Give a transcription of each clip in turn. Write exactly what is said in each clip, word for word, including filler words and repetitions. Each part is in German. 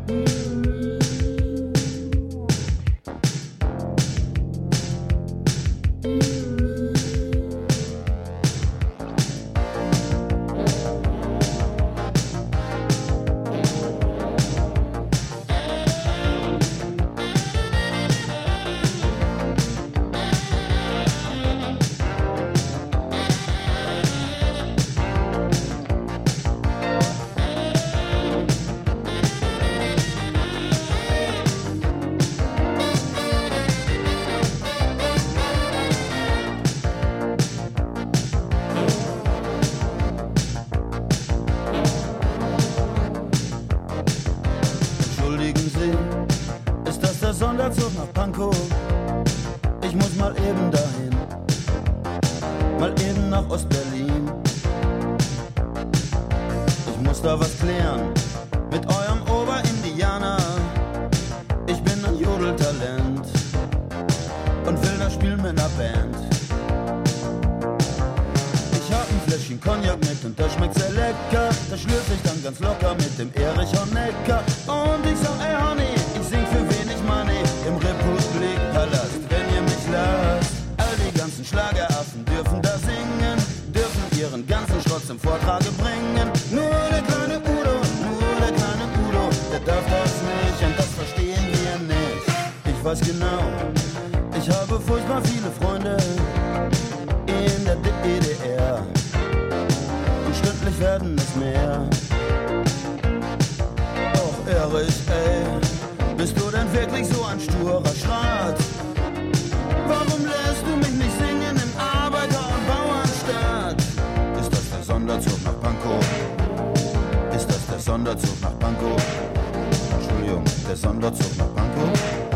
Sonderzug nach Pankow, ich muss mal eben dahin, mal eben nach Ostberlin. Ich muss da was klären mit eurem Oberindianer. Ich bin ein Jodeltalent und will das spielen mit ner Band. Ich hab ein Fläschchen Cognac mit und das schmeckt sehr lecker. Das schlürf ich dann ganz locker mit dem Erich Honecker. Und ich sag, ey Honey, ich sing für wenig Money im Republikpalast, wenn ihr mich lasst. All die ganzen Schlageraffen dürfen da singen, dürfen ihren ganzen Schrott zum Vortrage bringen. Nur der kleine Udo, nur der kleine Udo, der darf das nicht und das verstehen wir nicht. Ich weiß genau, ich habe furchtbar viele Freunde in der D D R und stündlich werden es mehr. Och Erich, ey, bist du denn wirklich so ein sturer Schrat? Warum lässt du mich nicht singen im Arbeiter- und Bauernstaat? Ist das der Sonderzug nach Pankow? Ist das der Sonderzug nach Pankow? Entschuldigung, der Sonderzug nach Pankow?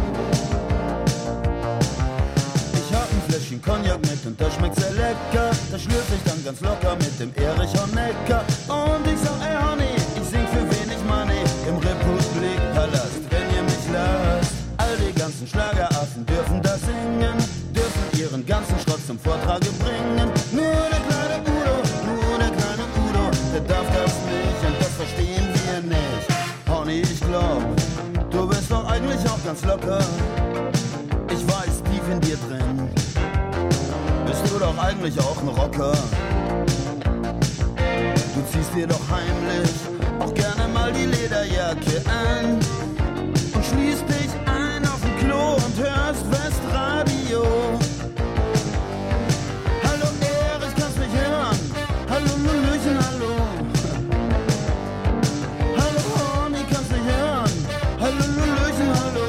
Ich hab ein Fläschchen Cognac mit und das schmeckt sehr lecker. Das schlürf ich dann ganz locker mit dem Erich Honecker. Und ich sag, ey Honey, ich sing für wenig Money im Republikpalast, wenn ihr mich lasst. All die ganzen Schlageraffen dürfen da singen, dürfen ihren ganzen Schrott zum Vortrage bringen. Nur der kleine Udo, nur der kleine Udo, der darf das nicht und das verstehen wir nicht. Honey, ich glaub, du bist doch eigentlich auch ganz locker. Ich weiß, tief in dir drin bist du doch eigentlich auch ein Rocker. Du ziehst dir doch heimlich auch gerne mal die Lederjacke an und schließt dich ein auf dem Klo und hörst Westradio. Hallo Erich, kannst mich hören? Hallo Lulüchen, hallo. Hallo Horny, kannst mich hören? Hallo Lulüchen, hallo.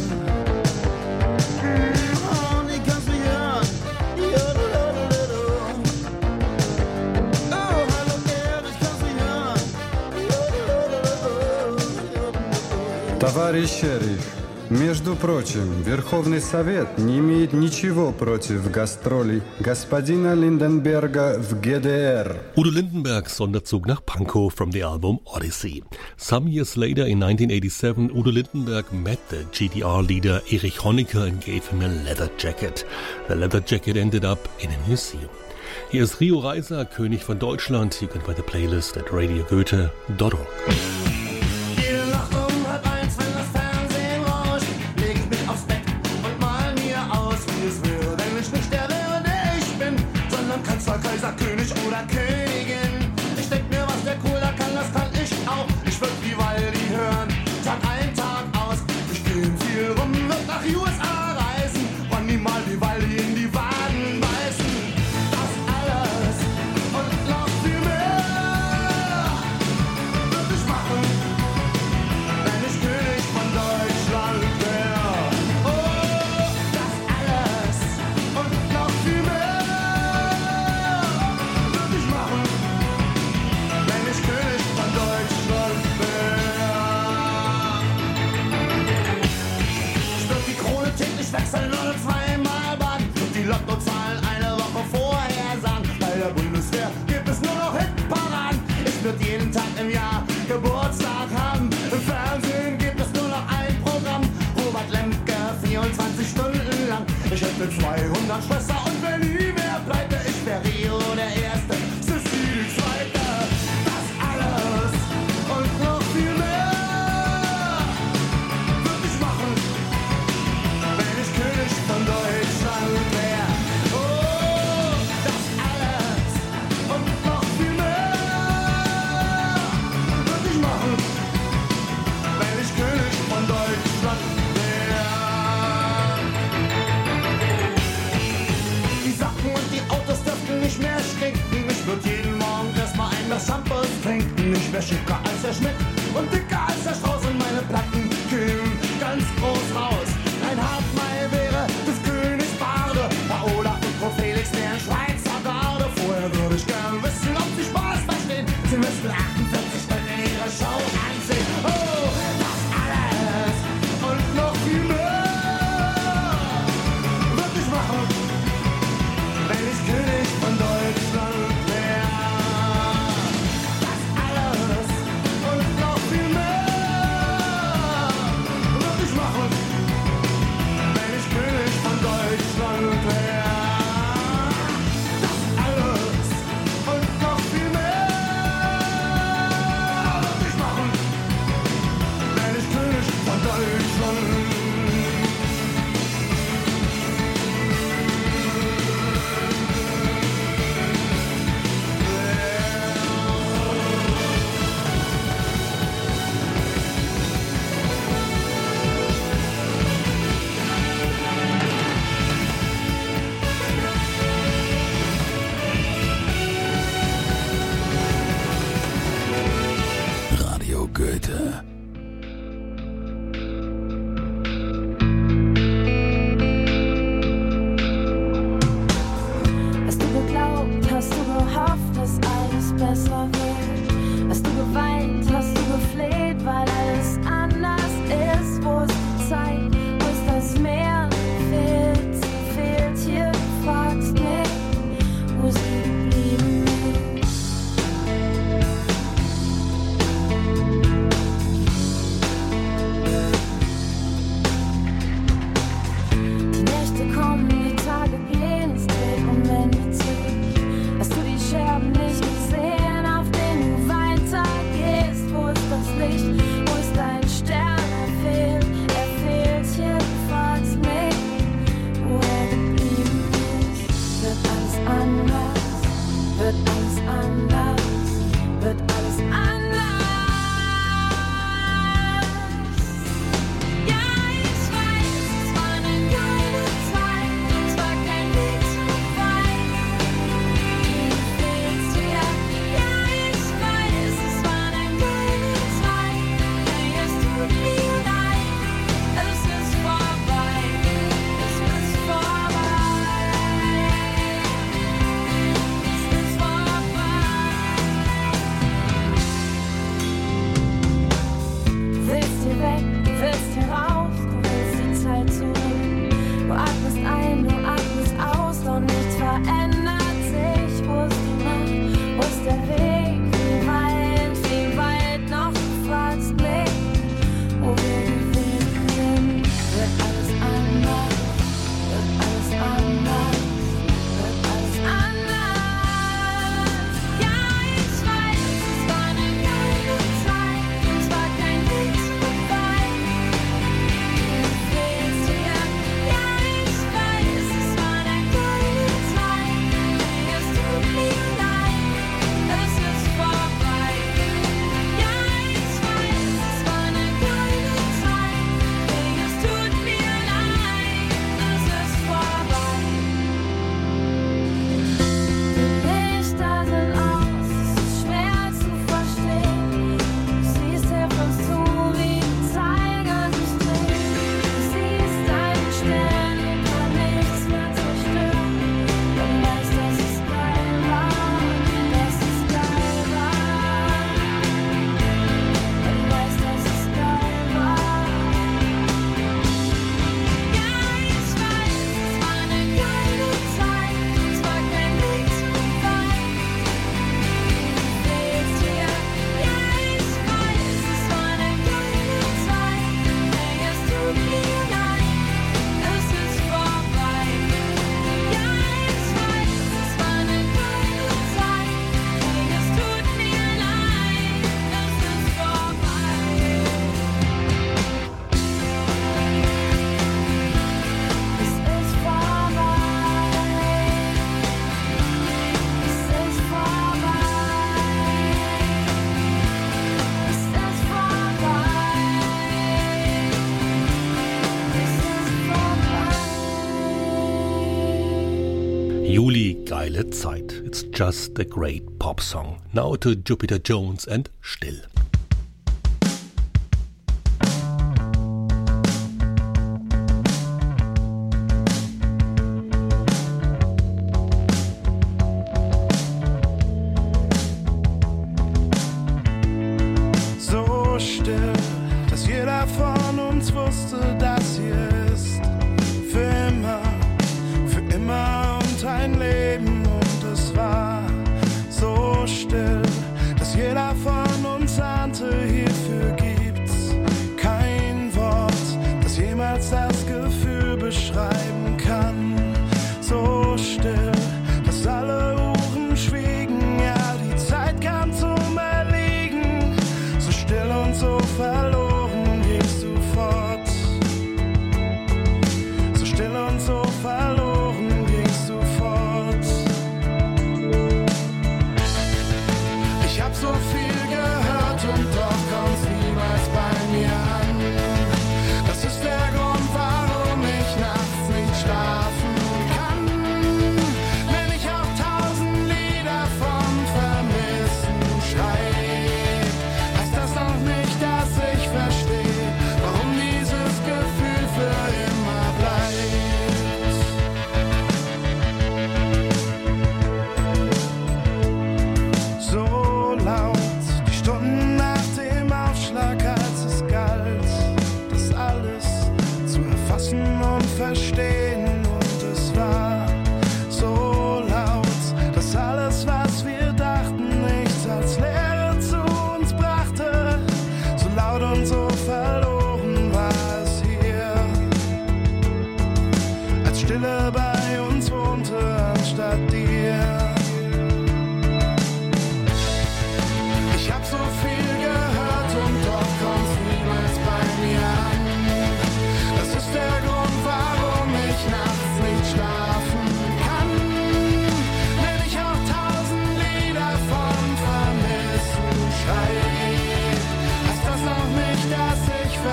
Horny, kannst mich hören? Jodelodeledo. Oh, hallo Erich, kannst mich hören? Jodelodeledo. Товарищ шериф, между прочим, Верховный Совет не имеет ничего против гастролей господина Lindenberger в G D R. Udo Lindenberg, Sonderzug nach Pankow from the album Odyssey. Some years later, in nineteen eighty-seven, Udo Lindenberg met the G D R leader Erich Honecker and gave him a leather jacket. The leather jacket ended up in a museum. Hier ist Rio Reiser, König von Deutschland. You can find the playlist at radio goethe dot org. Kaiser, König oder Königin. Ich denk mir, was der Cooler kann, das kann ich auch. Ich würd Vivaldi hören, Tag ein, Tag aus. Ich geh viel rum, wird nach U S A reisen. Ronny mal Vivaldi in die Waden beißen. Das alles und noch viel mehr würd ich machen, wenn ich König von Deutschland wär. Oh, das alles und noch viel mehr wechseln oder zweimal baden und die Lottozahlen eine Woche vorher sagen. Bei der Bundeswehr gibt es nur noch Hitparaden. Ich würd jeden Tag im Jahr Geburtstag haben. Im Fernsehen gibt es nur noch ein Programm. Robert Lemke, vierundzwanzig Stunden lang. Ich hätte zweihundert Schwestern und wenn nie mehr pleite, ich wär Rio der Erste, Sissi die Zweite. Das alles und noch viel mehr Liebe. Hast du geglaubt, hast du gehofft, dass alles besser wird? Hast du geweint, hast du gefleht, weil alles anders ist? Wo ist die Zeit, wo ist das Meer? Fehlt, sie fehlt hier, du fragst mich, wo sie geblieben ist. Die Nächte kommen, die Tage gehen, es dreht Momente zurück. Hast du die Scherben nicht gesehen, auf denen du weitergehst? Wo ist das Licht? Wo ist dein Stern? Er fehlt, er fehlt hier, du fragst mich, wo er geblieben ist. Wird alles anders? Wird alles anders? Wird alles anders? Ja, ich weiß, es war eine geile Zeit, es war kein Weg zu weit. Du fehlst hier. Ja, ich weiß, es war eine geile Zeit. Hey, es tut mir leid, es ist vorbei, es ist vorbei, es ist vorbei. Du willst hier weg, du willst hier raus, du willst die Zeit zurück. Du atmest ein, du atmest aus, doch nichts verändert sich. Wo ist die Nacht, wo ist der Weg? Wie weit, wie weit noch? Du fragst mich, wo wir gewesen sind. Wird alles anders? Wird alles anders? Wird alles anders? Ja, ich weiß, es war eine geile Zeit, es war kein Weg zu weit. Du fehlst hier. Ja, ich weiß, es war eine geile Zeit. Hey, es tut mir leid, es ist vorbei. Ja, ich weiß, es war eine geile Zeit. Hey, es tut mir leid, es ist vorbei. Die Lichter sind aus, es ist schwer zu verstehen. Du siehst, hilf uns zu, wie die Zeiger sich drehen. Du siehst deinen Stern, und kann nichts mehr zerstören. Du weißt, dass es geil war, dass es geil war. Du weißt, dass es geil war. Ja, ich weiß, es war eine geile Zeit, es war kein Weg zu weit. Du fehlst hier. Ja, ich weiß, es war eine geile Zeit. Hey, es tut mir leid, es ist vorbei. Ja, ich weiß, es war eine geile Zeit. Hey, es tut mir leid, es ist vorbei. Es ist vorbei. Es ist vorbei. Es ist vorbei. Es ist vorbei. Juli, geile Zeit. It's just a great pop song. Now to Jupiter Jones and Still. So still, dass jeder von uns wusste, dass hier ist. Für immer, für immer und ein Leben. Und es war so still, dass jeder von uns ahnte, hierfür gibt's kein Wort, das jemals das Gefühl beschreiben kann. So still, dass alle Uhren schwiegen, ja, die Zeit kam zum Erliegen. So still und so verloren gingst du fort.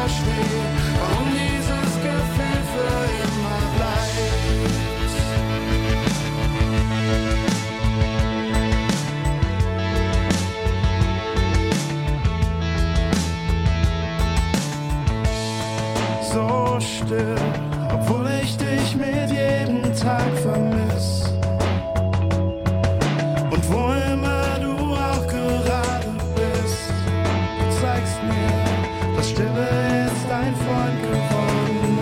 verstehe, warum dieses Gefühl für immer bleibt. So still, obwohl ich dich mit jedem Tag vermiss. Und wo immer du auch gerade bist, du zeigst mir, dass Stille jetzt dein Freund geworden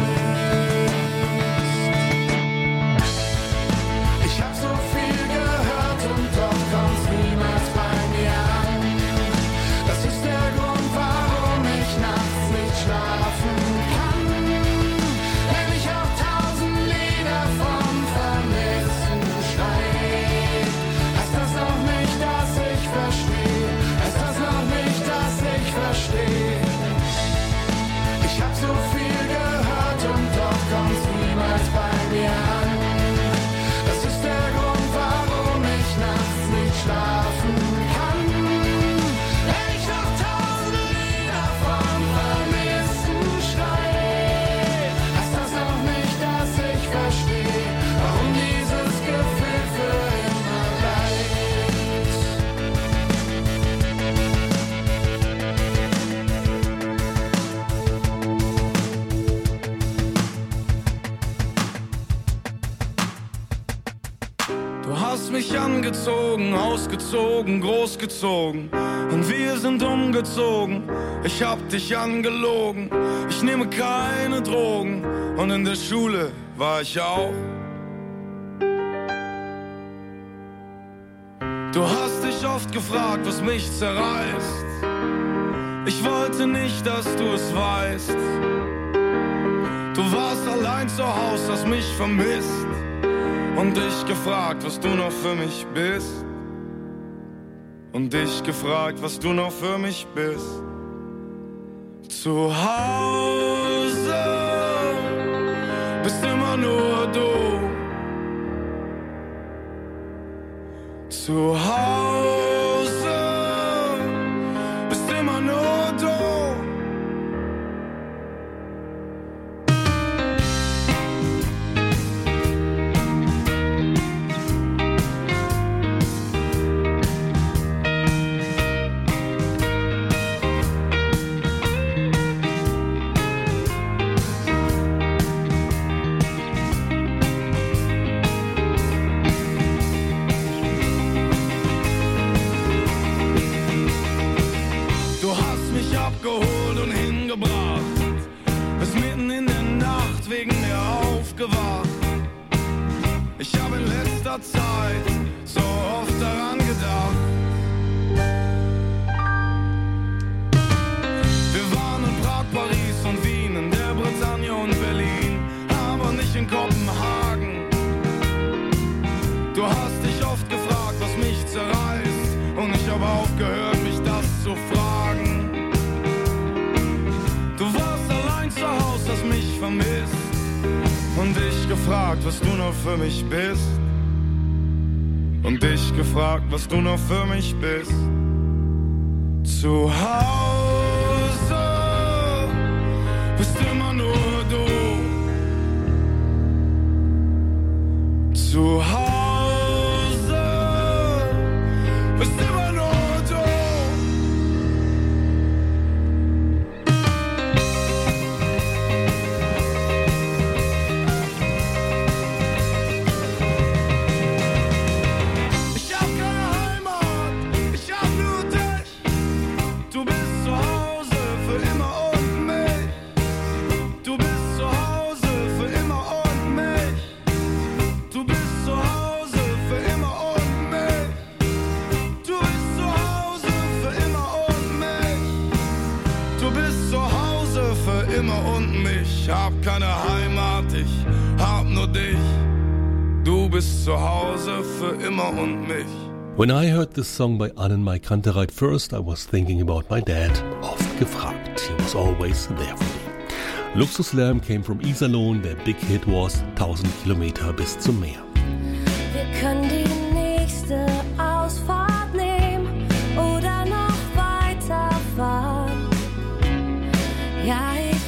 ist. Ich hab so viel gehört und doch kommst niemals bei mir an. Das ist der Grund, warum ich nachts nicht schlafen kann. Wenn ich auf tausend Lieder vom Vermissen schreie, heißt das noch nicht, dass ich verstehe. Heißt das noch nicht, dass ich verstehe. Ich hab so viel gehört und doch kommst niemals bei mir an. Das ist der Grund, warum ich nachts nicht schlafen kann. Wenn ich noch tausend Lieder vom Vermissen schreie, heißt das noch nicht, dass ich verstehe, warum dieses Gefühl für immer bleibt. Du hast mich angezogen, ausgezogen, großgezogen und wir sind umgezogen. Ich hab dich angelogen, ich nehme keine Drogen und in der Schule war ich auch. Du hast dich oft gefragt, was mich zerreißt. Ich wollte nicht, dass du es weißt. Du warst allein zu Haus, hast mich vermisst und dich gefragt, was du noch für mich bist. Und dich gefragt, was du noch für mich bist. Zu Hause bist immer nur du. Zu Hause bist immer nur du. Abgeholt und hingebracht, bis mitten in der Nacht wegen mir aufgewacht. Ich habe in letzter Zeit so oft daran gedacht. Wir waren in Prag, Paris und Wien, in der Bretagne und Berlin, aber nicht in Kopenhagen. Du hast dich oft gefragt, was mich zerreißt, und ich habe aufgehört, mich das zu fragen. Du warst allein zu Haus, hast mich vermisst und dich gefragt, was du noch für mich bist. Und dich gefragt, was du noch für mich bist. Zu Hause bist immer nur du. Zu Hause bist immer nur du. Ich hab keine Heimat, ich hab nur dich. Du bist zu Hause für immer und mich. When I heard this song by Annenmai Kantereit first, I was thinking about my dad. Oft gefragt. He was always there for me. Luxuslärm came from Iserlohn. Their big hit was tausend Kilometer bis zum Meer. Wir können die nächste Ausfahrt nehmen oder noch weiterfahren. Ja, ich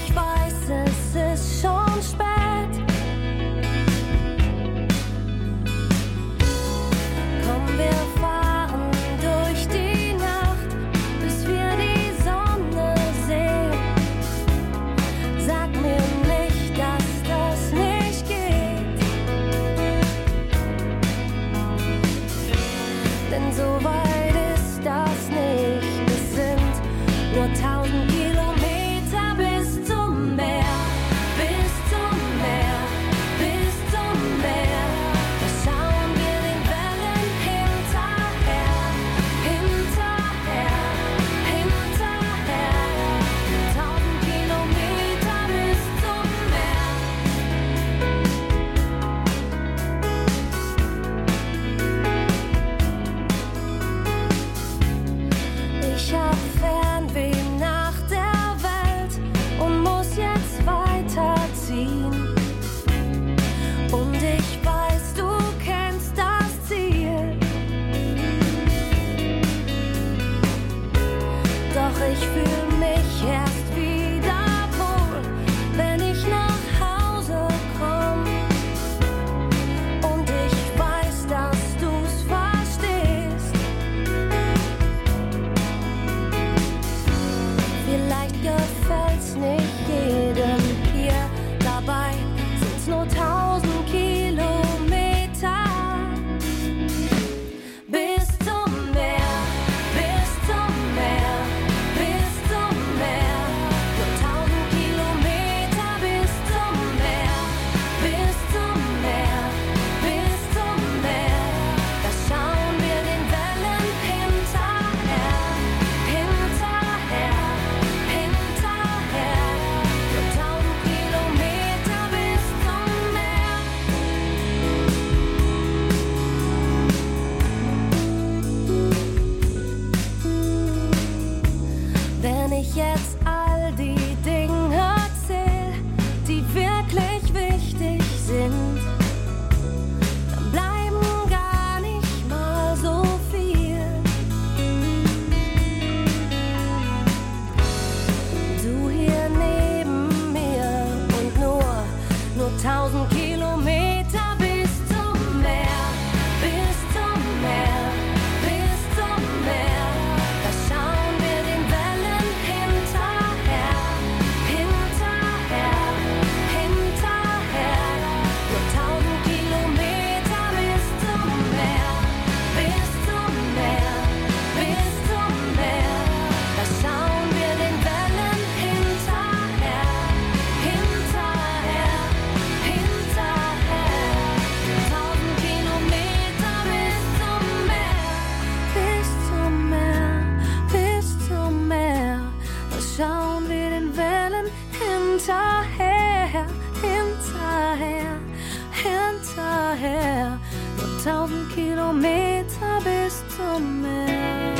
hinterher, hinterher, hinterher. Nur tausend Kilometer bis zum Meer.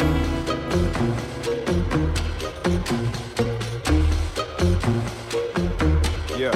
Yeah.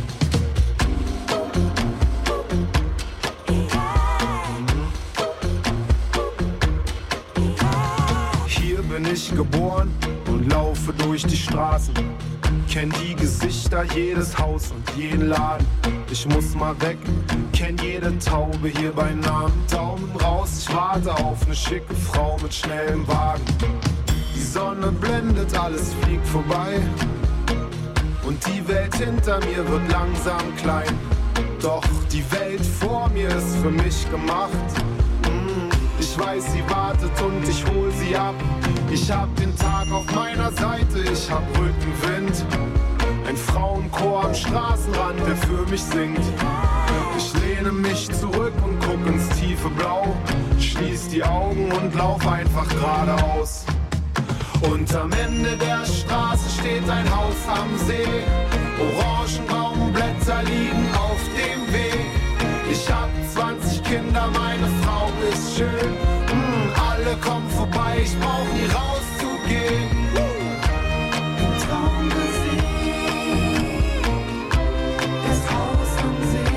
Hier bin ich geboren und laufe durch die Straßen. Kenn die Gesichter, jedes Haus und jeden Laden. Ich muss mal weg, kenn jede Taube hier bei Namen. Daumen raus, ich warte auf ne schicke Frau mit schnellem Wagen. Die Sonne blendet, alles fliegt vorbei. Und die Welt hinter mir wird langsam klein. Doch die Welt vor mir ist für mich gemacht. Ich weiß, sie wartet und ich hol sie ab. Ich hab den Tag auf meiner Seite, ich hab Rückenwind. Ein Frauenchor am Straßenrand, der für mich singt. Ich lehne mich zurück und guck ins tiefe Blau. Schließ die Augen und lauf einfach geradeaus. Und am Ende der Straße steht ein Haus am See. Orangenbaumblätter liegen auf dem Weg. Ich hab zwanzig Kinder, meine Frau ist schön. Mm, alle kommen vorbei, ich brauch nie rauszugehen. Traummusik, das Haus am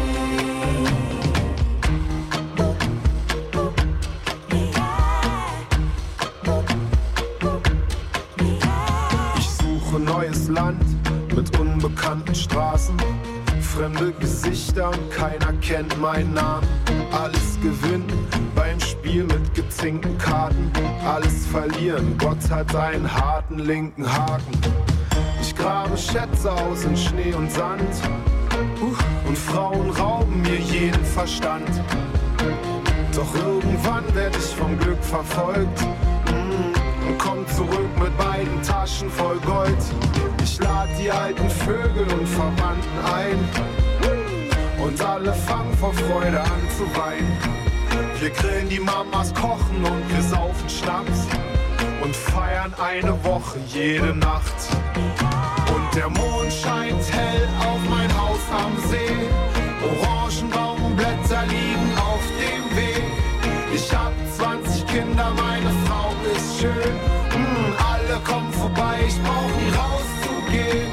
See. Ich suche neues Land mit unbekannten Straßen. Fremde Gesichter und keiner kennt meinen Namen. Alles gewinnen beim Spiel mit gezinkten Karten. Alles verlieren, Gott hat einen harten linken Haken. Ich grabe Schätze aus in Schnee und Sand. Und Frauen rauben mir jeden Verstand. Doch irgendwann werd ich vom Glück verfolgt. Und komm zurück mit beiden Taschen voll Gold. Ich lad die alten Vögel und Verwandten ein. Und alle fangen vor Freude an zu weinen. Wir grillen, die Mamas kochen und wir saufen Schnaps. Und feiern eine Woche jede Nacht. Und der Mond scheint hell auf mein Haus am See. Orangenbaumblätter liegen auf dem Weg. Ich hab zwanzig Kinder, meine Frau ist schön. Mm, alle kommen vorbei, ich brauch nie rauszugehen.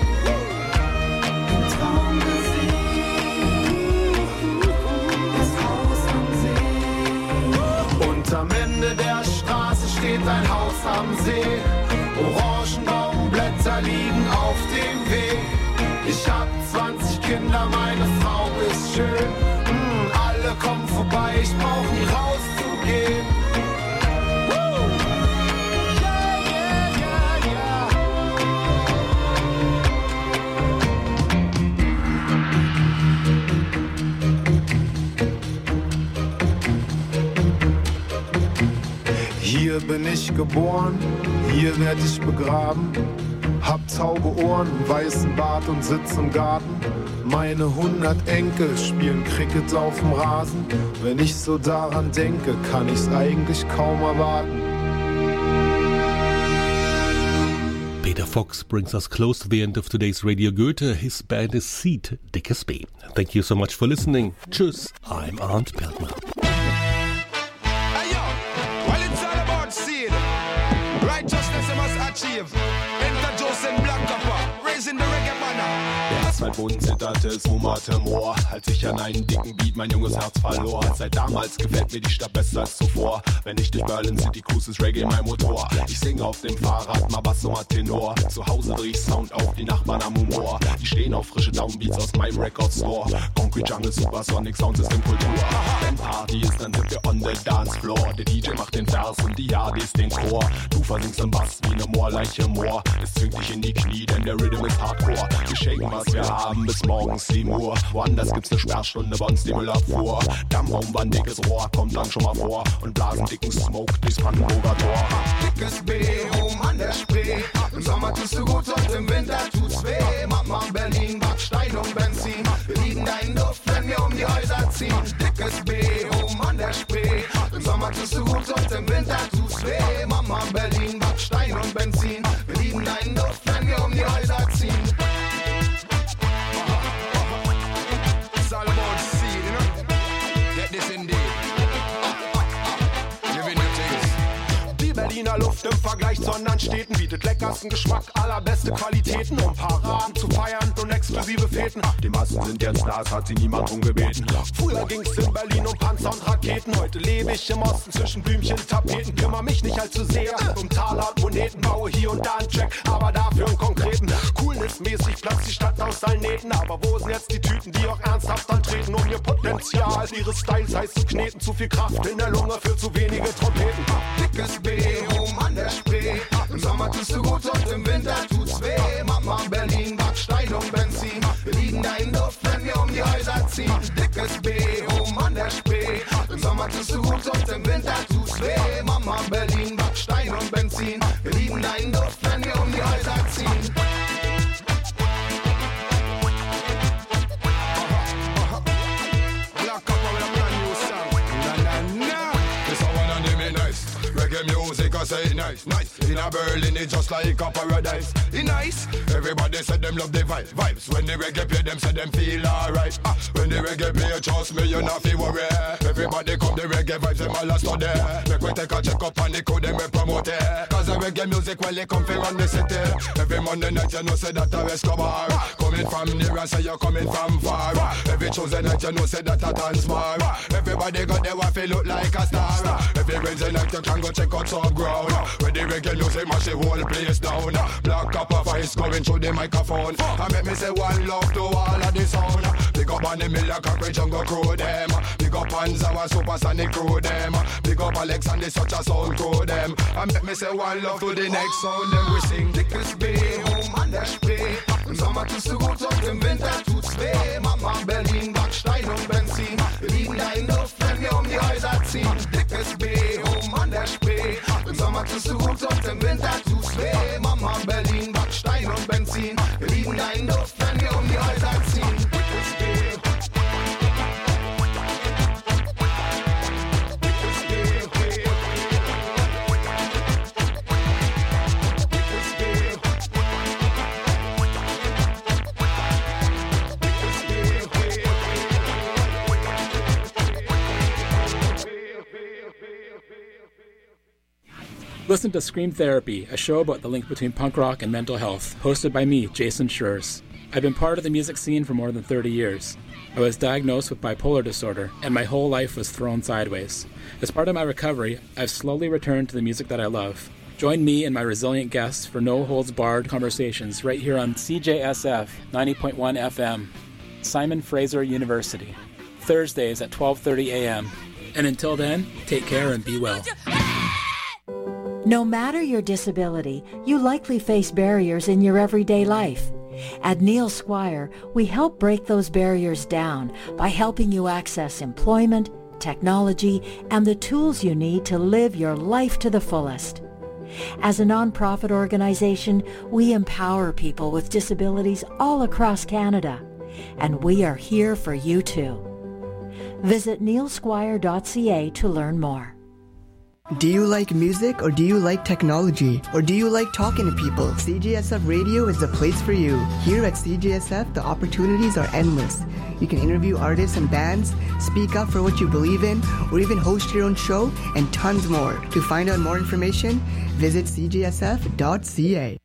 Traummusik, das Haus am See. Und am Ende der Straße steht ein Haus am See. Orangenbaumblätter liegen auf dem Weg. Ich hab zwanzig Kinder, meine Frau ist schön. Mm, alle kommen vorbei, ich brauch nie rauszugehen. Hier bin ich geboren, hier werd ich begraben. Hab tauge Ohren, weißen Bart und sitz im Garten. Meine hundert Enkel spielen Cricket auf dem Rasen. Wenn ich so daran denke, kann ich's eigentlich kaum erwarten. Peter Fox brings us close to the end of today's Radio Goethe. His band is Seed, Dickes B. Thank you so much for listening. Tschüss, I'm Arndt Bergner. Righteousness you must achieve. Enter Joseph Black Pepper, raising the reggae banner. Der Asphaltboden zitterte, es wummerte Moor, als ich an einen dicken Beat mein junges Herz verlor. Seit damals gefällt mir die Stadt besser als zuvor. Wenn ich durch Berlin City cruise, ist Reggae mein Motor. Ich singe auf dem Fahrrad, mal Bass, mal Tenor. Zu Hause dreh ich Sound auf, die Nachbarn am Humor. Die stehen auf frische Downbeats aus meinem Record Store. Concrete Jungle, Supersonic, Soundsystem, Kultur. Wenn Party ist, dann sind wir on the dance floor. Der D J macht den Vers und die A Ds den Chor. Du versingst im Bass wie ne Moorleiche Moor. Es zwingt dich in die Knie, denn der Rhythm ist Hardcore. Wir shaken, was wir haben, bis morgens sieben Uhr. Woanders gibt's ne Sperrstunde, bei uns die Müllabfuhr. Dammraum war ein dickes Rohr, kommt dann schon mal vor. Und blasen dicken Smoke durchs Brandenburger Tor. Dickes B, oben an der Spree. Im Sommer tust du gut und im Winter tut's weh. Mama Berlin, Backstein und Benzin. Wir lieben deinen Duft, wenn wir um die Häuser ziehen. Dickes B, oben an der Spree. Im Sommer tust du gut und im Winter tut's weh. Mama Berlin, Backstein und Benzin. Wir lieben deinen Duft, wenn wir um die Häuser ziehen. anderen Städten bietet leckersten Geschmack, allerbeste Qualitäten, um Paraden zu feiern und exklusive Feten. Die Massen sind jetzt Stars, hat sie niemand drum gebeten. Früher ging's in Berlin um Panzer und Raketen, heute lebe ich im Osten zwischen Blümchen, Tapeten. Kümmer mich nicht allzu sehr um Taler und Moneten, baue hier und da einen Track, aber dafür einen konkreten. Coolness-mäßig platzt die Stadt aus allen Nähten, aber wo sind jetzt die Tüten, die auch ernsthaft antreten, um ihr Potenzial ihres Styles heiß zu kneten? Zu viel Kraft in der Lunge für zu wenige Trompeten. Dickes B, oben an der Spree. Im Sommer tust du gut und im Winter tut's weh. Mama Berlin, Backstein und Benzin. Wir lieben deinen Duft, wenn wir um die Häuser ziehen. Dickes B, oben an der Spree. Im Sommer tust du gut und im Winter tut's weh. Mama Berlin, Backstein und Benzin. Wir lieben deinen Duft, wenn wir um die Häuser ziehen. Music, I say nice, nice. In a Berlin, it's just like a paradise. It's nice. Everybody said them love the vibe, vibes. When the reggae play, them say them feel alright. Ah, when the reggae play, trust me, you not feel worry. Everybody come the reggae vibes, them all a study. Make we take a check up and the code, them we promote it. Cause the reggae music, well, they come from the city. Every Monday night, you know, say that a Escobar. Coming from near and say you're coming from far. Every Tuesday night, you know, say that a dance bar. Everybody got their wife, look like a star. Every Wednesday night, you can go check out some ground. When the reggae music mash the whole place down. Black up a voice going through the microphone. I make me say one love to all of the sound. Big up on the Miller Cockroach Jungle crew them. Big up on Zawa Supersonic crew them. Big up Alex and the Such a Sound crew them. I make me say one love to the next sound. Then we sing Dickes B, oben an der Spree. Im Sommer tust du gut und im Winter tut's weh. Mama Berlin, Backstein und Benzin. Wir lieben deinen Duft, wenn wir um die Häuser ziehen. Dickes B, oben an der Spree. Im Sommer tust du gut und im Winter tut's weh. Mama Berlin, Backstein und Benzin. Wir lieben deinen Duft, wenn wir um die Häuser ziehen. Dickes B. Listen to Scream Therapy, a show about the link between punk rock and mental health, hosted by me, Jason Schurz. I've been part of the music scene for more than thirty years. I was diagnosed with bipolar disorder, and my whole life was thrown sideways. As part of my recovery, I've slowly returned to the music that I love. Join me and my resilient guests for no-holds-barred conversations right here on C J S F ninety point one F M, Simon Fraser University, Thursdays at twelve thirty a.m. And until then, take care and be well. No matter your disability, you likely face barriers in your everyday life. At Neil Squire, we help break those barriers down by helping you access employment, technology, and the tools you need to live your life to the fullest. As a nonprofit organization, we empower people with disabilities all across Canada, and we are here for you too. Visit neil squire dot c a to learn more. Do you like music, or do you like technology, or do you like talking to people? C J S F Radio is the place for you. Here at C J S F, the opportunities are endless. You can interview artists and bands, speak up for what you believe in, or even host your own show, and tons more. To find out more information, visit c j s f dot c a.